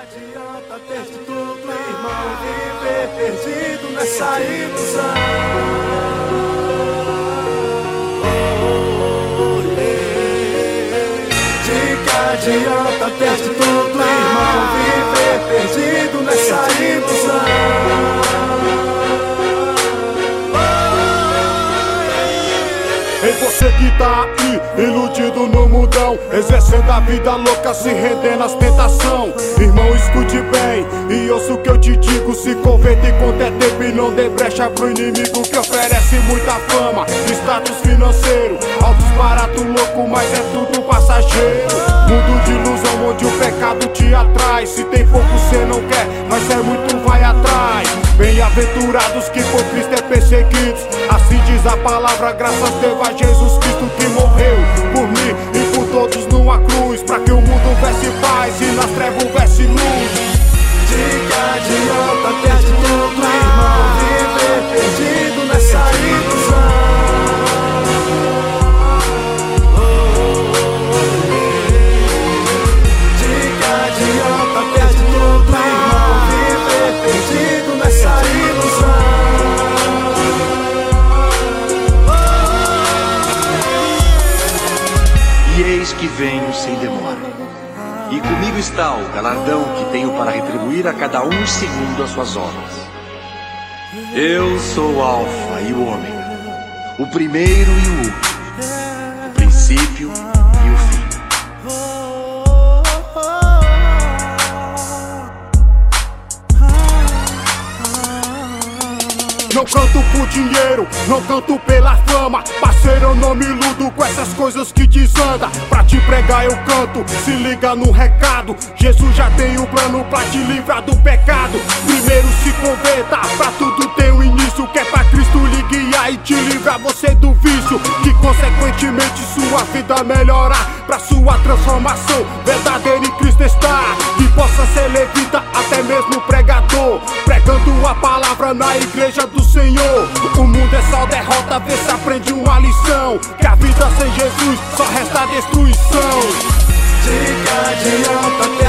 adianta ter de tudo, irmão, viver perdido nessa ilusão. De que adianta ter de tudo, irmão, viver perdido nessa ilusão. Ei, você que tá aí, iludido no mundão, exercendo a vida louca, se rendendo às tentações. Irmão, escute bem e ouça o que eu te digo. Se converte quanto é tempo e não dê brecha pro inimigo que oferece muita fama, status financeiro, altos barato louco, mas é tudo passageiro. Mundo de ilusão onde o pecado te atrai. Se tem pouco cê não quer, mas é muito vai atrás. Bem-aventurados que por Cristo é perseguidos, assim diz a palavra, graças Deus a Jesus Cristo que morreu por mim e por todos numa cruz, pra que o mundo vesse paz e nas trevas houvesse luz. De que adianta ter de tudo, irmão, viver perdido nessa ilusão. De que adianta ter de tudo, irmão, viver perdido nessa ilusão. E eis que venho sem demora, e comigo está o galardão que tenho para retribuir a cada um segundo as suas obras. Eu sou o Alfa e o Ômega, o primeiro e o último, o princípio e o fim. Não canto por dinheiro, não canto pela fama. Parceiro, eu não me iludo com essas coisas que desanda. Pra te pregar eu canto, se liga no recado. Jesus já tem um plano pra te livrar do pecado. Primeiro se converta, pra tudo tem um início. Que é pra Cristo lhe guiar e te livrar você do vício, que consequentemente sua vida melhorar, pra sua transformação verdadeira em Cristo está. Que possa ser levita, até mesmo pregador, pregando a palavra na igreja do Senhor. O mundo é só derrota, vê se aprende uma lição, que a vida sem Jesus só resta destruição. De que adianta ter